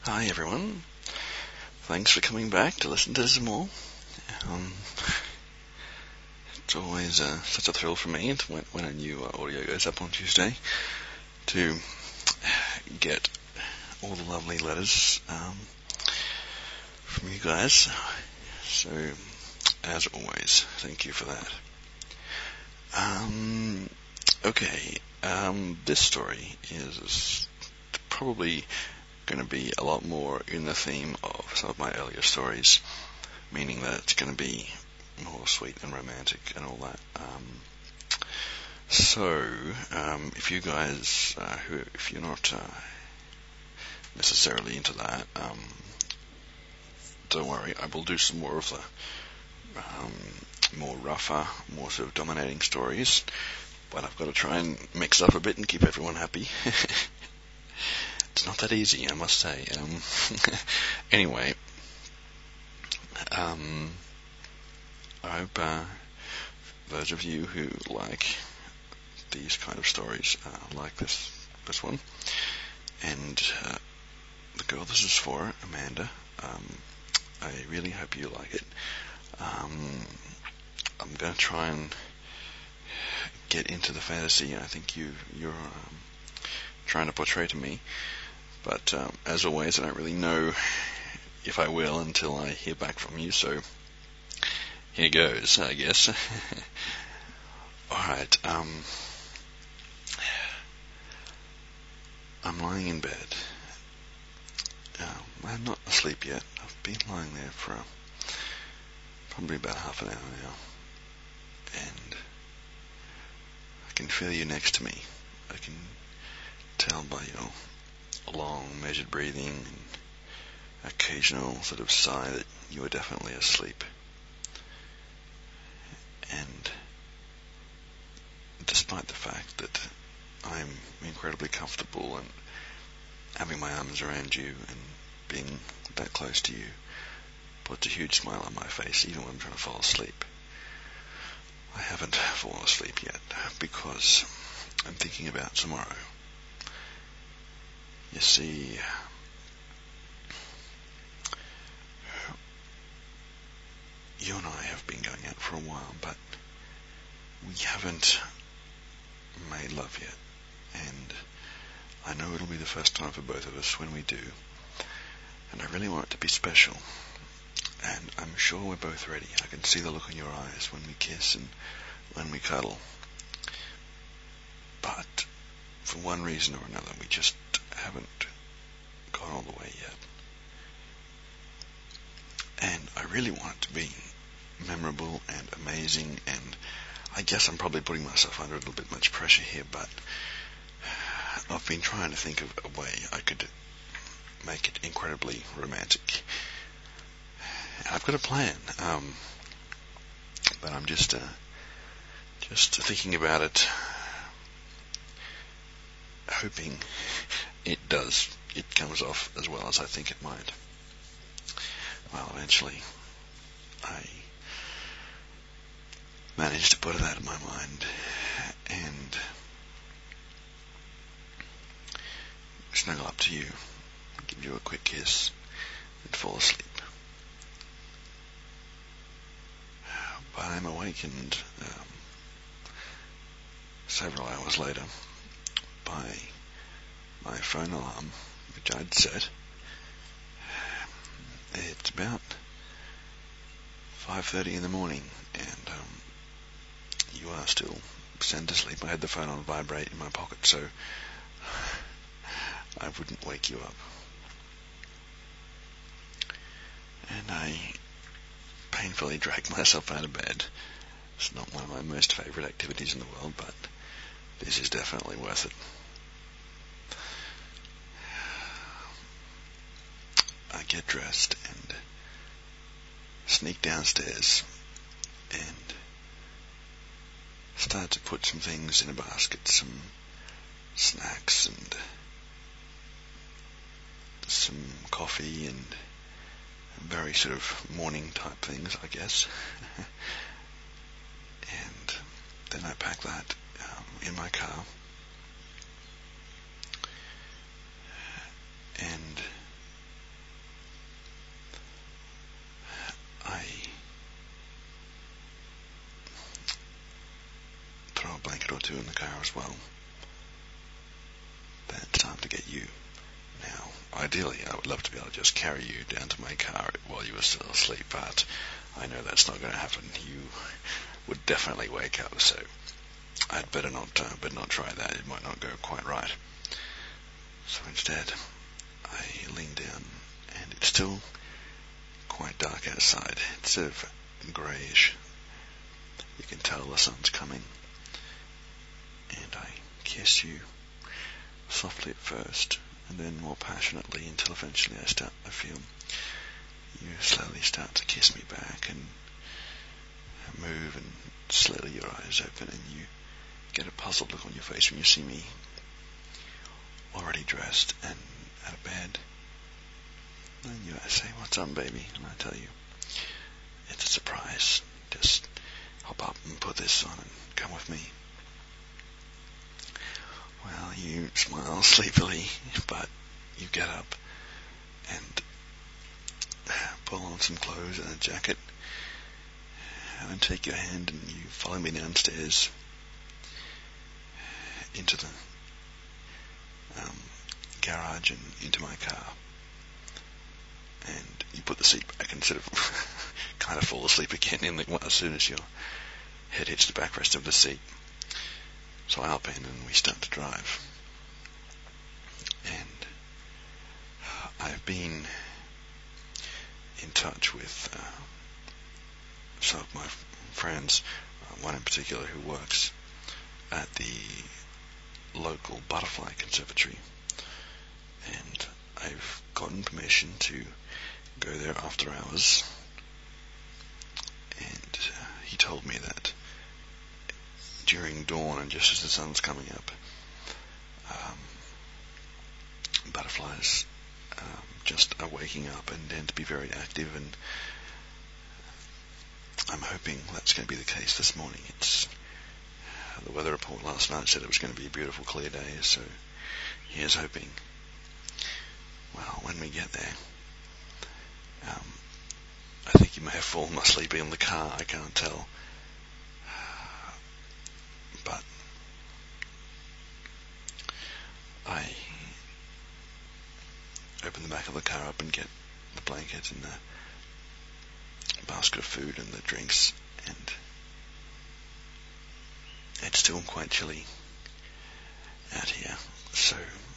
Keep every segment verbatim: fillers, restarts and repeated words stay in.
Hi everyone, thanks for coming back to listen to some more. Um, it's always uh, such a thrill for me when, when a new uh, audio goes up on Tuesday to get all the lovely letters um, from you guys. So, as always, thank you for that. Um, okay, um, this story is probably going to be a lot more in the theme of some of my earlier stories, meaning that it's going to be more sweet and romantic and all that. Um, so, um, if you guys, uh, who, if you're not uh, necessarily into that, um, don't worry, I will do some more of the um, more rougher, more sort of dominating stories, but I've got to try and mix it up a bit and keep everyone happy. It's not that easy, I must say. Um, anyway, um, I hope uh, those of you who like these kind of stories uh, like this this one, and uh, the girl this is for, Amanda, um, I really hope you like it. Um, I'm going to try and get into the fantasy I think you, you're um, trying to portray to me. But um, as always, I don't really know if I will until I hear back from you, so here goes, I guess. Alright, um, I'm lying in bed. Um, I'm not asleep yet. I've been lying there for uh, probably about half an hour now, and I can feel you next to me. I can tell by your long, measured breathing and occasional sort of sigh that you are definitely asleep. And despite the fact that I'm incredibly comfortable and having my arms around you and being that close to you puts a huge smile on my face even when I'm trying to fall asleep, I haven't fallen asleep yet because I'm thinking about tomorrow. You see, you and I have been going out for a while, but we haven't made love yet. And I know it'll be the first time for both of us when we do. And I really want it to be special. And I'm sure we're both ready. I can see the look in your eyes when we kiss and when we cuddle. But for one reason or another, we just haven't gone all the way yet. And I really want it to be memorable and amazing, and I guess I'm probably putting myself under a little bit much pressure here, but I've been trying to think of a way I could make it incredibly romantic. And I've got a plan, um, but I'm just uh, just thinking about it, hoping it does, it comes off as well as I think it might. Well, eventually, I managed to put it out of my mind and snuggle up to you, give you a quick kiss, and fall asleep. But I'm awakened um, several hours later by my phone alarm, which I'd set. It's about five thirty in the morning, and um, you are still sound asleep. I had the phone on vibrate in my pocket, so I wouldn't wake you up. And I painfully dragged myself out of bed. It's not one of my most favourite activities in the world, but this is definitely worth it. I get dressed and sneak downstairs and start to put some things in a basket, some snacks and some coffee and very sort of morning type things, I guess. And then I pack that um, in my car and as well, then it's time to get you. Now, ideally, I would love to be able to just carry you down to my car while you were still asleep, but I know that's not going to happen. You would definitely wake up, so I'd better not, uh, better not try that. It might not go quite right. So instead, I lean down, and it's still quite dark outside. It's sort of greyish. You can tell the sun's coming. And I kiss you softly at first, and then more passionately until eventually I start, I feel you slowly start to kiss me back and move, and slowly your eyes open, and you get a puzzled look on your face when you see me already dressed and out of bed. And you say, "What's up, baby?" And I tell you, "It's a surprise. Just hop up and put this on and come with me." Well, you smile sleepily, but you get up and pull on some clothes and a jacket, and take your hand and you follow me downstairs into the um, garage and into my car. And you put the seat back and sort of kind of fall asleep again in the, well, as soon as your head hits the backrest of the seat. So I hop in and we start to drive. And I've been in touch with uh, some of my friends, uh, one in particular who works at the local butterfly conservatory. And I've gotten permission to go there after hours. And uh, he told me that during dawn and just as the sun's coming up, um, butterflies um, just are waking up and tend to be very active, and I'm hoping that's going to be the case this morning. It's uh, the weather report last night said it was going to be a beautiful clear day, so here's hoping. Well, when we get there, um, I think you may have fallen asleep in the car, I can't tell. But I open the back of the car up and get the blanket and the basket of food and the drinks, and it's still quite chilly out here, so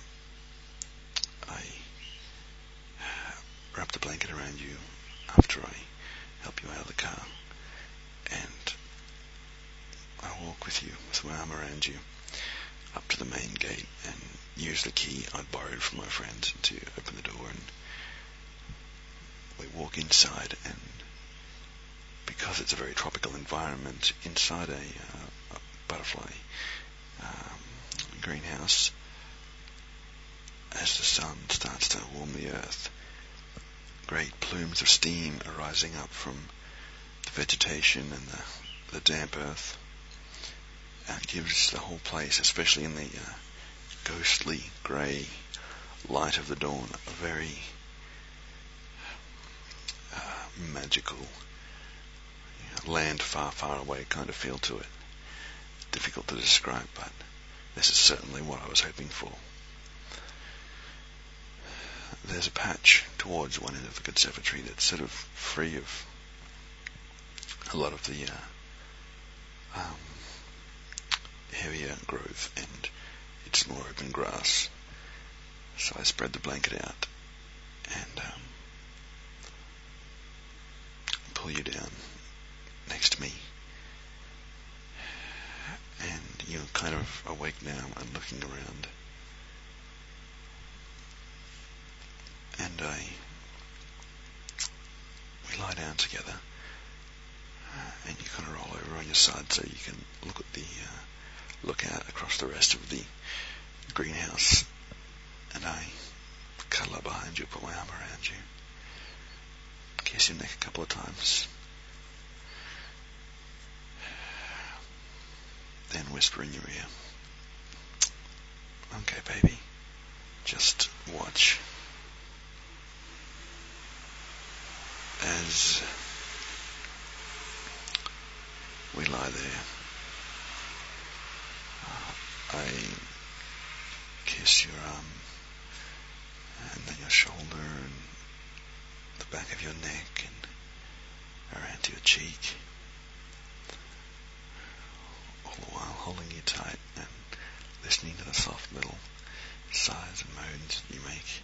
I wrap the blanket around you after I help you out of the car, and I walk with you with my arm around you up to the main gate and use the key I'd borrowed from my friend to open the door, and we walk inside, and because it's a very tropical environment inside a, uh, a butterfly um, greenhouse, as the sun starts to warm the earth, great plumes of steam are rising up from the vegetation and the, the damp earth. And it gives the whole place, especially in the uh, ghostly grey light of the dawn, a very uh, magical, you know, land far, far away kind of feel to it. Difficult to describe, but this is certainly what I was hoping for. There's a patch towards one end of the conservatory that's sort of free of a lot of the uh, um, heavier growth, and it's more open grass. So I spread the blanket out and um, pull you down next to me, and you're kind of awake now and looking around, and I we lie down together, uh, and you kind of roll over on your side so you can look at the uh, look out across the rest of the greenhouse, and I cuddle up behind you, put my arm around you, kiss your neck a couple of times, then whisper in your ear, "Okay, baby, just watch as we lie there I kiss your arm, and then your shoulder, and the back of your neck, and around to your cheek, all the while holding you tight and listening to the soft little sighs and moans that you make.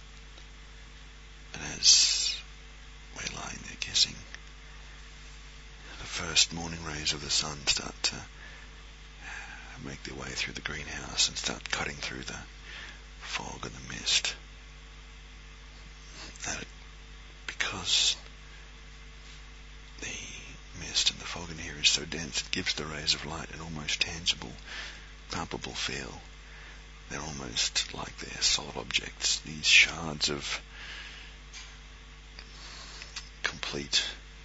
And as we're lying there kissing, the first morning rays of the sun start to make their way through the greenhouse and start cutting through the fog and the mist. And it, because the mist and the fog in here is so dense, it gives the rays of light an almost tangible, palpable feel. They're almost like they're solid objects, these shards of complete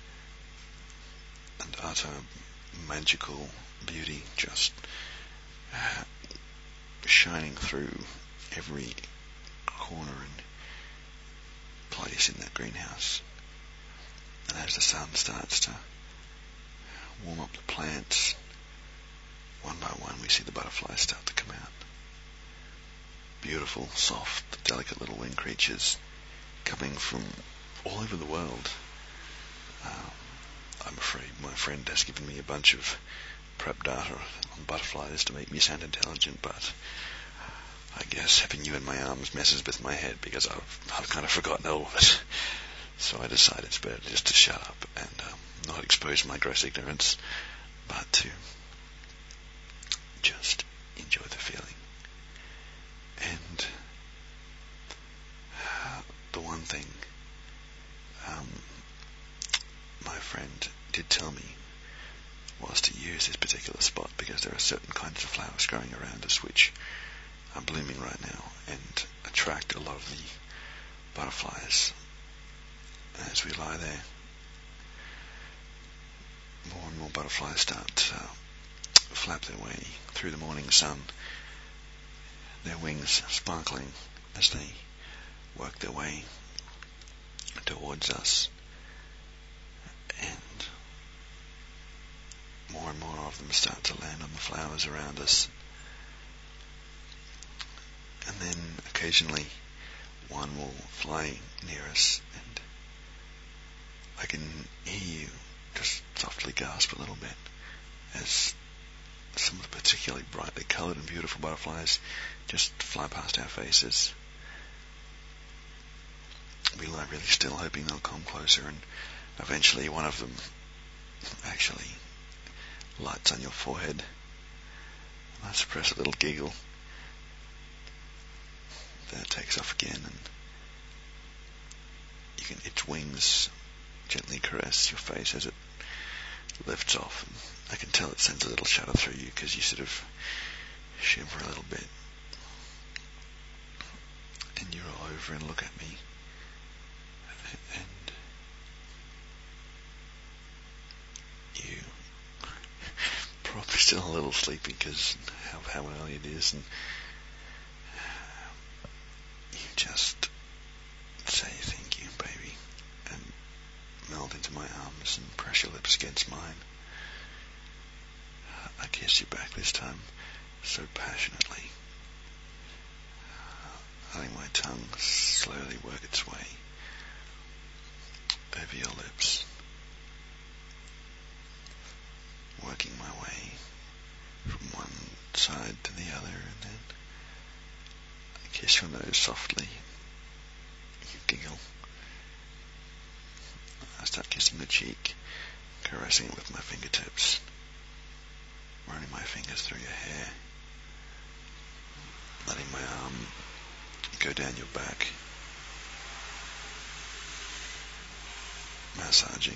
and utter magical beauty, just uh, shining through every corner and place in that greenhouse. And as the sun starts to warm up the plants, one by one we see the butterflies start to come out. Beautiful, soft, delicate little winged creatures coming from all over the world. Um, I'm afraid my friend has given me a bunch of prep data on butterflies to make me sound intelligent, but I guess having you in my arms messes with my head because I've, I've kind of forgotten all of it. So I decided it's better just to shut up and um, not expose my gross ignorance, but to just enjoy the feeling. And uh, the one thing um, my friend did tell me was to use this particular spot because there are certain kinds of flowers growing around us which are blooming right now and attract a lot of the butterflies. As we lie there, more and more butterflies start to uh, flap their way through the morning sun, their wings sparkling as they work their way towards us, and more and more of them start to land on the flowers around us. And then occasionally one will fly near us, and I can hear you just softly gasp a little bit as some of the particularly brightly coloured and beautiful butterflies just fly past our faces. We lie really still, hoping they'll come closer, and eventually one of them actually lights on your forehead. And I suppress a little giggle. Then it takes off again, and you can its wings gently caress your face as it lifts off. And I can tell it sends a little shudder through you because you sort of shiver a little bit. And you roll over and look at me. And you probably still a little sleepy because of how early it is, and you just say thank you, baby, and melt into my arms and press your lips against mine. I kiss you back this time so passionately, letting my tongue slowly work its way over your lips, working my way from one side to the other, and then I kiss your nose softly. You giggle. I start kissing the cheek, caressing it with my fingertips, running my fingers through your hair, letting my arm go down your back, massaging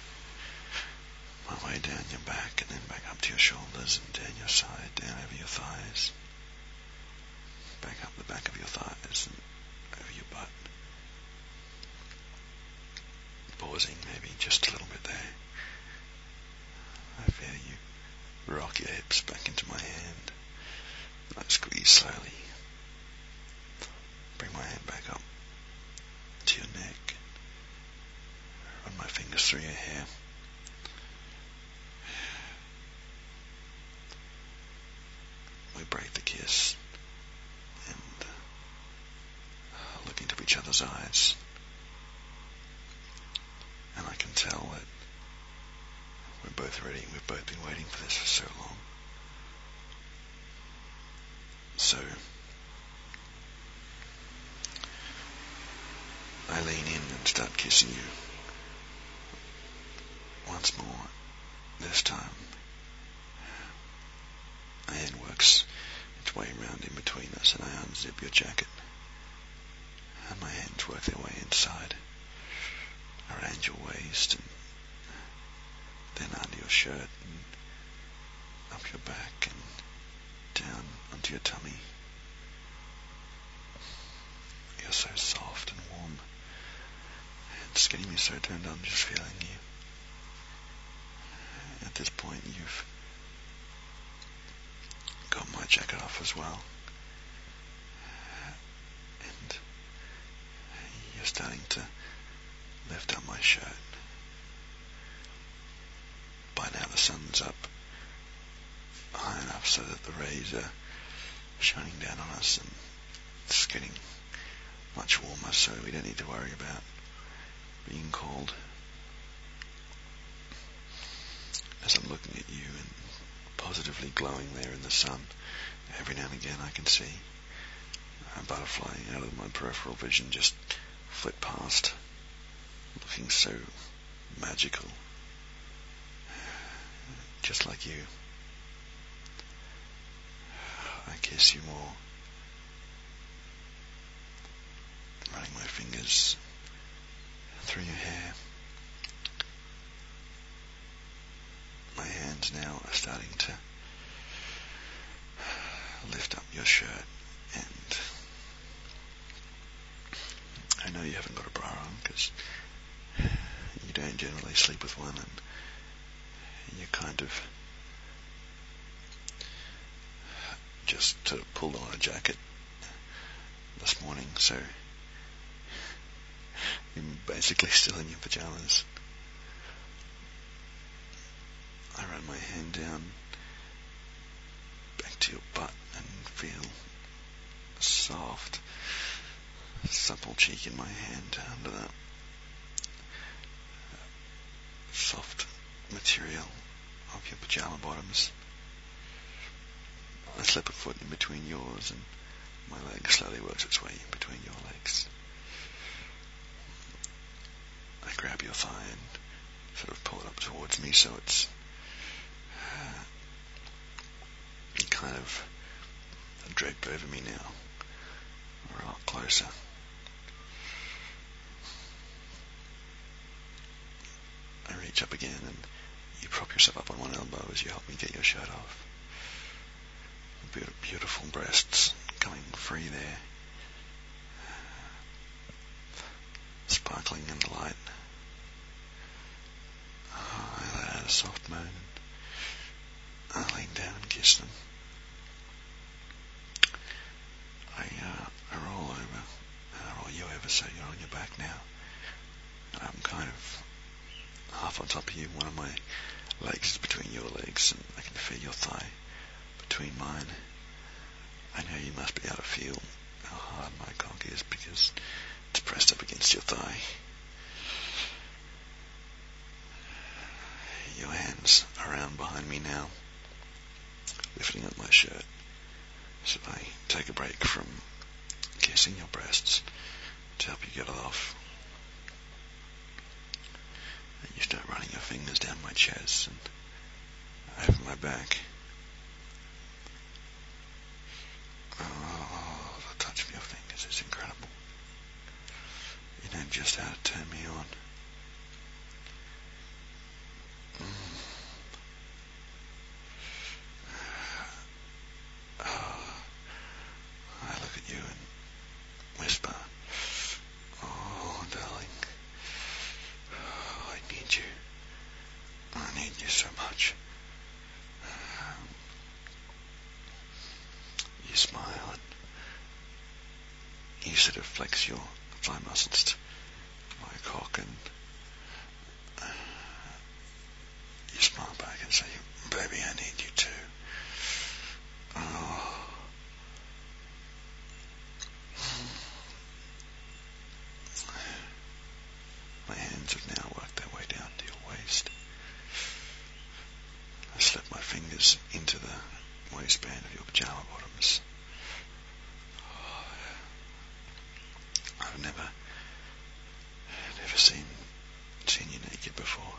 my way down your back and then back up to your shoulders and down your side, down over your thighs, back up the back of your thighs and over your butt, pausing maybe just a little bit there. I feel you rock your hips back into my hand. I squeeze slowly, bring my hand back up to your neck, run my fingers through your hair. We break the each other's eyes. And I can tell that we're both ready. We've both been waiting for this for so long. So I lean in and start kissing you once more. This time, my hand works its way around in between us, and I unzip your jacket, and my hands work their way inside, around your waist, and then under your shirt, and up your back, and down onto your tummy. You're so soft and warm. It's getting me so turned on just feeling you. At this point, you've got my jacket off as well, and you're starting to lift up my shirt. By now the sun's up high enough so that the rays are shining down on us, and it's getting much warmer, so we don't need to worry about being cold. As I'm looking at you and positively glowing there in the sun, every now and again I can see a butterfly out of my peripheral vision just flit past, looking so magical, just like you. I kiss you more, running my fingers through your hair. My hands now are starting to lift up your shirt, and I know you haven't got a bra on because you don't generally sleep with one, and you kind of just sort of pulled on a jacket this morning, so you're basically still in your pajamas. I run my hand down back to your butt and feel a soft, supple cheek in my hand under that soft material of your pajama bottoms. I slip a foot in between yours, and my leg slowly works its way in between your legs. I grab your thigh and sort of pull it up towards me so it's uh, kind of draped over me now. We're a lot closer. I reach up again and you prop yourself up on one elbow as you help me get your shirt off. Beautiful breasts coming free there, sparkling in the light. Oh, I let out a soft moan. I lean down and kiss them. I, uh, I roll over, and I roll you over so you're on your back now. I'm kind of half on top of you. One of my legs is between your legs, and I can feel your thigh between mine. I know you must be able to feel how hard my cock is because it's pressed up against your thigh. Your hands are around behind me now, lifting up my shirt. So I take a break from kissing your breasts to help you get it off. And you start running your fingers down my chest and over my back. Oh, the touch of your fingers is incredible. You know just how to turn me on. Mm. Oh, I look at you and whisper, oh, darling, oh, I need you. I need you so much. You smile and you sort of flex your thigh muscles to my cock, and you smile back and say, baby, I need you too. Oh. hands have now worked their way down to your waist. I slip my fingers into the waistband of your pajama bottoms. I've never, never seen, seen you naked before.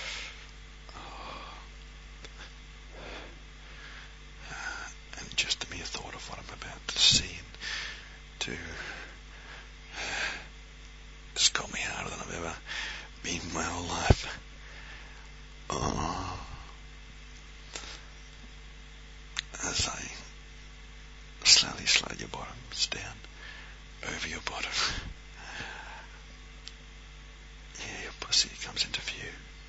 And just the mere thought of what I'm about to see and do has got me harder than I've ever been in my whole life. Oh. As I slowly slide your bottoms down over your bottom. Yeah, your pussy comes into view.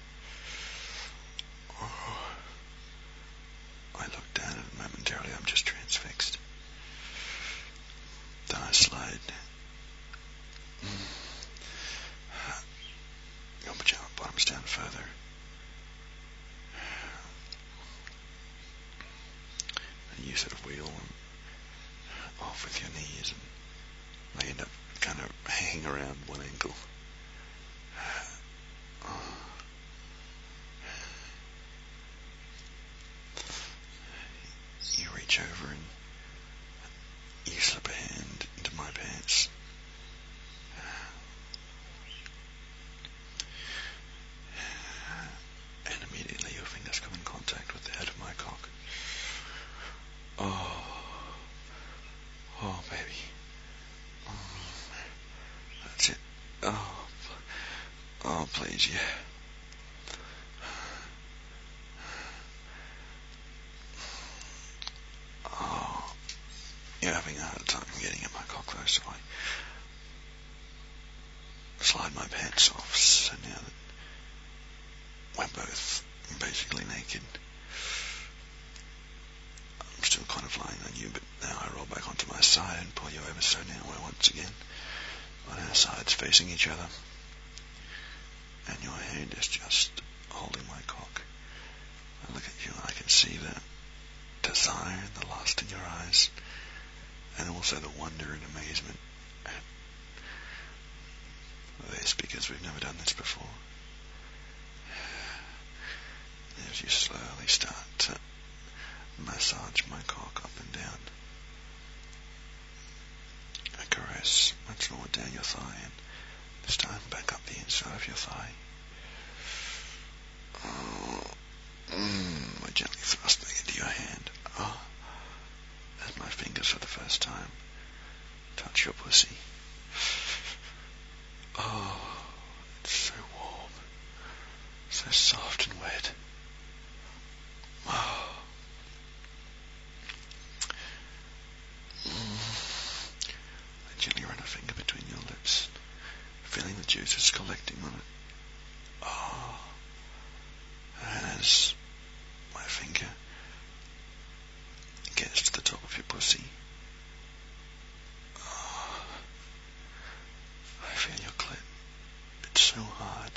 Oh. I look down and momentarily I'm just transfixed. Then I slide mm, your pajama bottoms down further. And you sort of wheel them off with your knees and they end up kind of hanging around one ankle. Oh. You reach over and you slip a hand into my pants. And immediately your fingers come in contact with the head of my cock. Oh. Oh, baby. Oh, that's it. Oh. Oh, please, yeah. You're having a hard time getting at my cock though, so I slide my pants off, so now that we're both basically naked, I'm still kind of lying on you, but now I roll back onto my side and pull you over, so now we're once again on our sides facing each other, and your hand is just holding my cock. I look at you and I can see the desire and the lust in your eyes, and also the wonder and amazement at this, because we've never done this before. As you slowly start to massage my cock up and down, I caress much more down your thigh, and this time back up the inside of your thigh. Oh, mm, I gently thrust back into your hand. Oh. As my fingers for the first time touch your pussy. Oh, it's so warm, so soft and wet. Oh. Mm. I gently run a finger between your lips, feeling the juices collecting on it. Oh. And as my finger gets to the top of your pussy, oh, I feel your clit. It's so hard.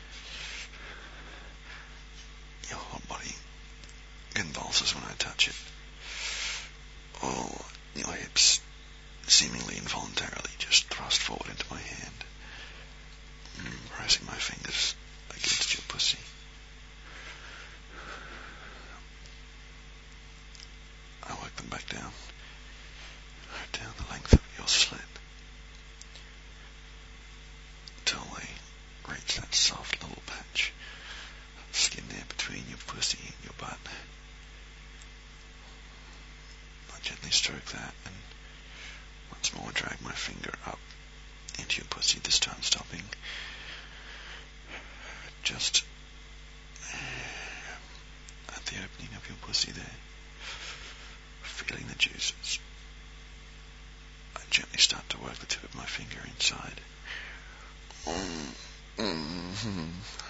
Your whole body convulses when I touch it. Oh, your hips seemingly involuntarily just thrust forward into my hand, mm, pressing my fingers against your pussy. I work them back down, down the length of your slit, until they reach that soft little patch of skin there between your pussy and your butt. I gently stroke that and once more drag my finger up into your pussy, this time stopping just at the opening of your pussy there. Feeling the juices, I gently start to work the tip of my finger inside. Mm, mm-hmm.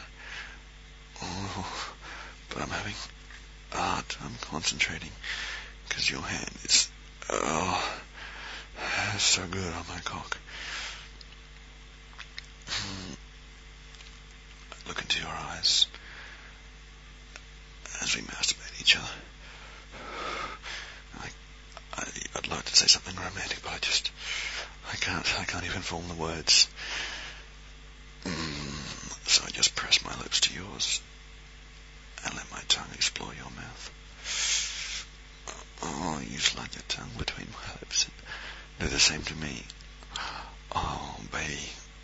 Oh, but I'm having a hard time concentrating because your hand is oh, so good on my cock. Mm. I look into your eyes as we masturbate each other. I, I'd like to say something romantic, but I just, I can't, I can't even form the words. Mm, So I just press my lips to yours and let my tongue explore your mouth. Oh, you slide your tongue between my lips and do the same to me. Oh, baby.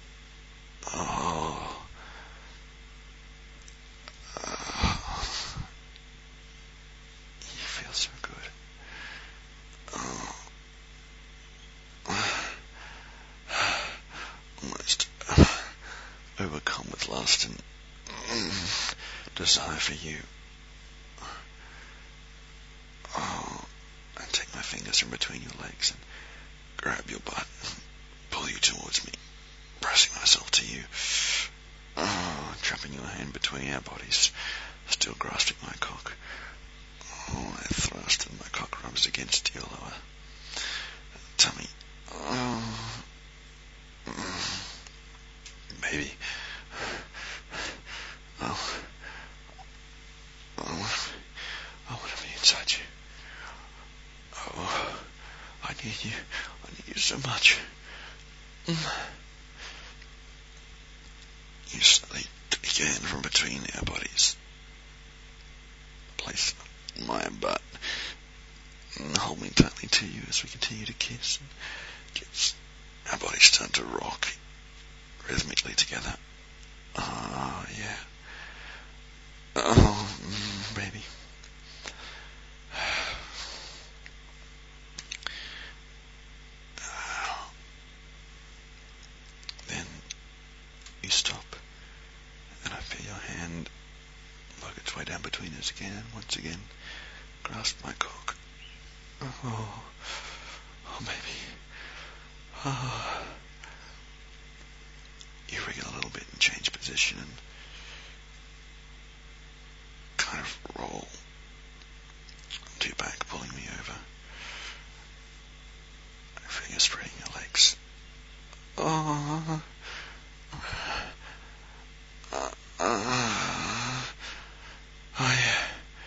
Oh. Oh. You feel so good. Oh. Almost overcome with lust and desire for you. Oh, and take my fingers from between your legs and grab your butt and pull you towards me, pressing myself to you. Oh, trapping your hand between our bodies, still grasping my cock. Oh, I thrust and my cock rubs against your lower tummy. Oh, baby. Oh, oh, I want to be inside you. Oh, I need you. I need you so much. You slowly take your hand from between our bodies, place my butt, and hold me tightly to you as we continue to kiss and kiss. Our bodies start to rock rhythmically together. Oh, yeah. Oh, mm, baby. Then you stop, and I feel your hand work its way down between us again, and once again grasp my cock. Oh, oh, baby. Oh. You wriggle a little bit and change position and kind of roll onto your back, pulling me over. I feel you spreading your legs. Oh. Uh, uh, oh, yeah.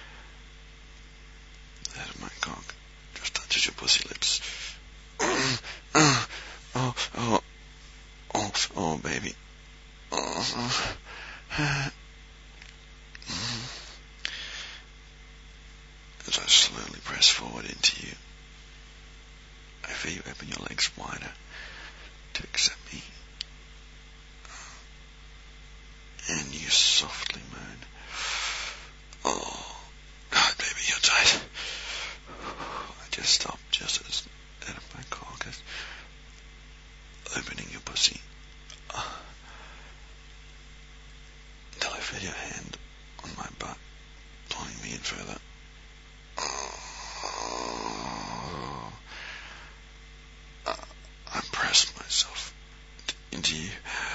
The head of my cock just touches your pussy lips. Oh, oh, oh, oh, oh, baby. Oh, uh, as I slowly press forward into you, I feel you open your legs wider to accept me, and you softly moan. Oh, God, baby, you're tight. I just stop just as out of my cock is opening your pussy, uh, until I feel your hand on my butt, pulling me in further. Oh, uh, I press myself into you.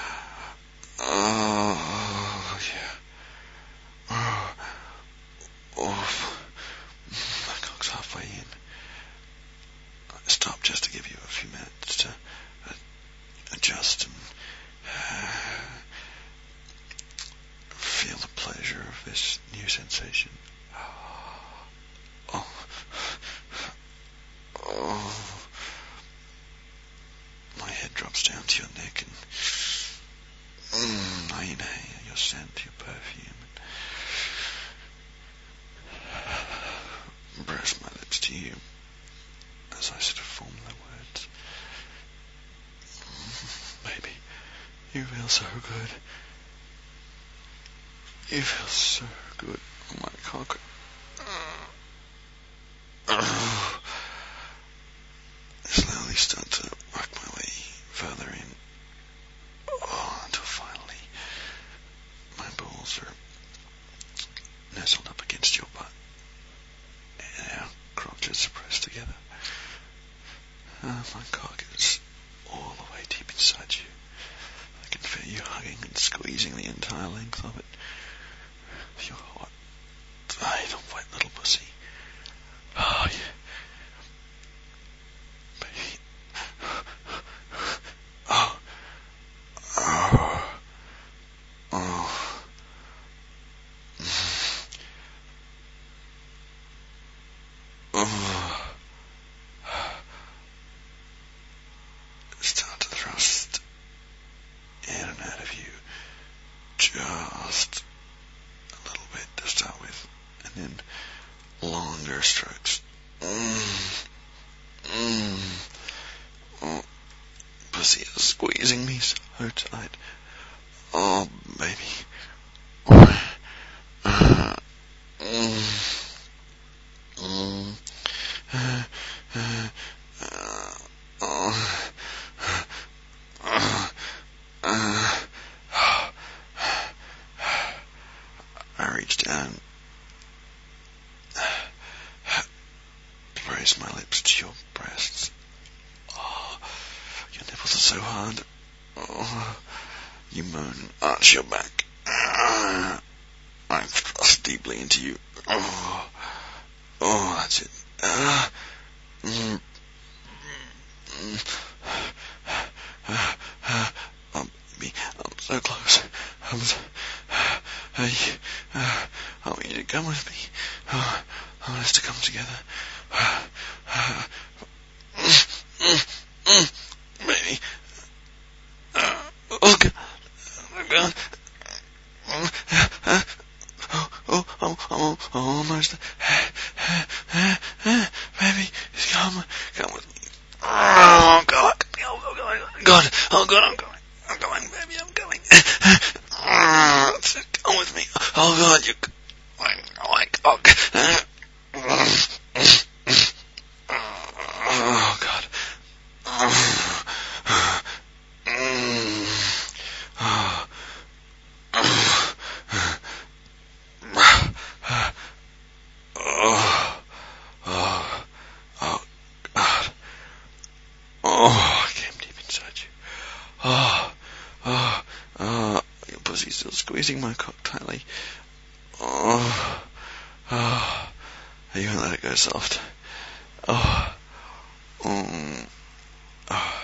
Oh, yeah. Oh, oh, my cock's halfway in. I stop just to give you a few minutes to uh, adjust and uh, feel the pleasure of this new sensation. Oh, oh, my head drops down to your neck and mm, I inhale your scent, your perfume, and press my lips to you as I sort of form the words. Mm, baby, you feel so good. You feel so good on my cock. I slowly start to work my way further in, oh, until finally my balls are nestled up against your butt and our crotches are pressed together. Uh, my cock is all the way deep inside you. I can feel you hugging and squeezing the entire length of it. Your hot, tight, wet little pussy. Oh, yeah. Baby. Oh. Oh. Oh. Oh. Start to thrust in and out of you, strokes. Mm. Mm. Oh, pussy is squeezing me so tight. Oh, baby. Uh, mm. Mm. Uh, uh, uh, oh. Uh, uh, I reached down, raised my lips to your breasts. Oh, your nipples are so hard. Oh, you moan and arch your back. Uh, I thrust deeply into you. Oh, oh, that's it. Uh, mm, mm, uh, uh, oh, baby, I'm so close. I'm so, uh, uh, I want you to come with me. Oh, I want us to come together. Uh, uh, mm, mm, mm, baby. Uh, oh, God. Oh, God. Uh, uh, oh, oh, oh, oh, oh, almost. Baby, come, come with me. Oh, God. Oh, God, God, oh, God, I'm going. I'm going, baby, I'm going. Come with me. Oh, God, you're going. Oh, God. Oh, God. Oh, I came deep inside you. Oh, oh, oh, your pussy's still squeezing my cock tightly. Oh, oh, you won't let it go soft. Oh, mm, oh.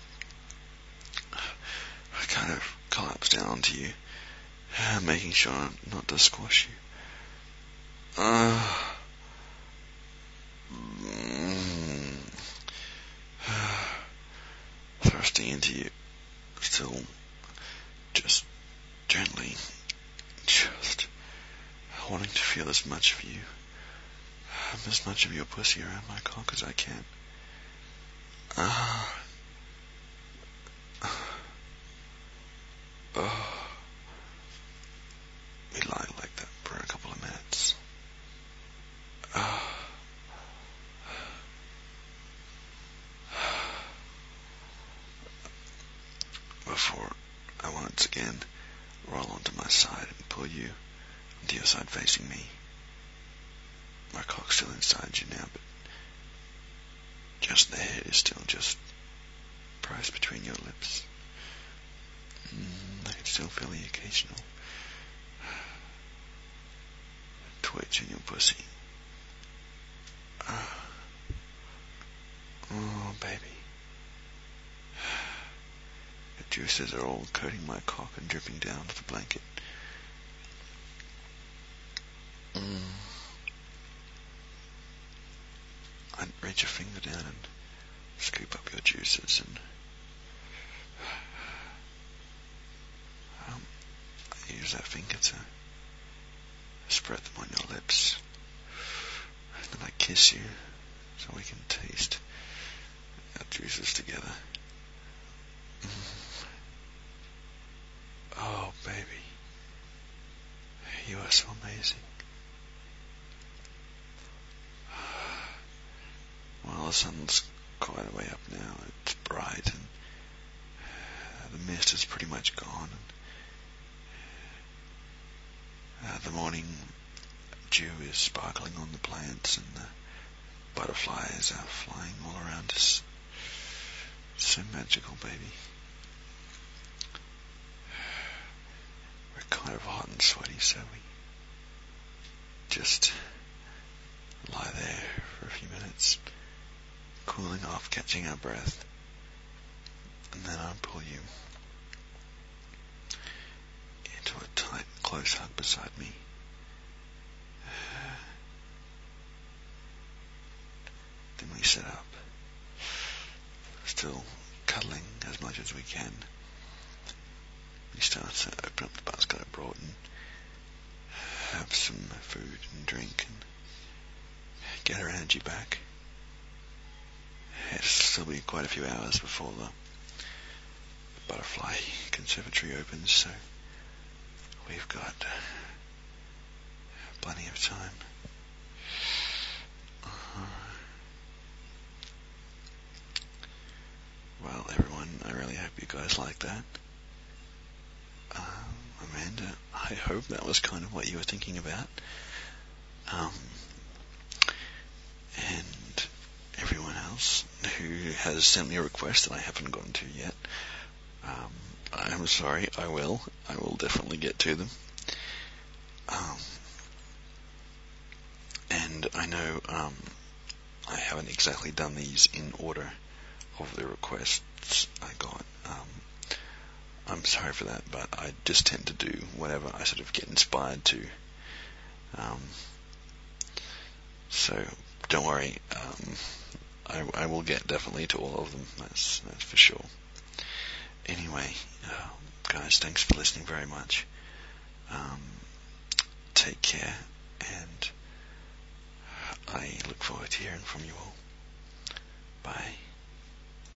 I kind of collapsed down onto you, uh, making sure not to squash you. Uh, mm, uh, thrusting into you, still just gently, just wanting to feel as much of you, as much of your pussy around my cock as I can. Ah. Uh, oh. We lie like that for a couple of minutes. Oh. Before I once again roll onto my side and pull you onto your side facing me. My cock's still inside you now, but just the head is still just pressed between your lips. Mm, I can still feel the occasional twitch in your pussy. Oh, oh baby. The juices are all coating my cock and dripping down to the blanket. Mm. I'd reach a finger down and scoop up your juices and um, I use that finger to spread them on your lips. And then I kiss you so we can taste our juices together. Mm. Oh, baby. You are so amazing. Well, the sun's quite a way up now. It's bright and uh, the mist is pretty much gone. And, uh, the morning dew is sparkling on the plants and the butterflies are flying all around us. It's so magical, baby. We're kind of hot and sweaty, so we just lie there for a few minutes, cooling off, catching our breath, and then I'll pull you into a tight, close hug beside me. Then we sit up, still cuddling as much as we can. We start to open up the basket I brought and have some food and drink and get her energy back. It'll still be quite a few hours before the Butterfly Conservatory opens, so we've got plenty of time. Uh-huh. Well, everyone, I really hope you guys like that. Um, Amanda, I hope that was kind of what you were thinking about. Um, and everyone else who has sent me a request that I haven't gotten to yet, um, I'm sorry, I will. I will definitely get to them. Um, and I know um, I haven't exactly done these in order of the requests I got. Um, I'm sorry for that, but I just tend to do whatever I sort of get inspired to. Um, so don't worry, um, I, I will get definitely to all of them. That's that's for sure. Anyway, uh, guys, thanks for listening very much. Um, take care, and I look forward to hearing from you all. Bye.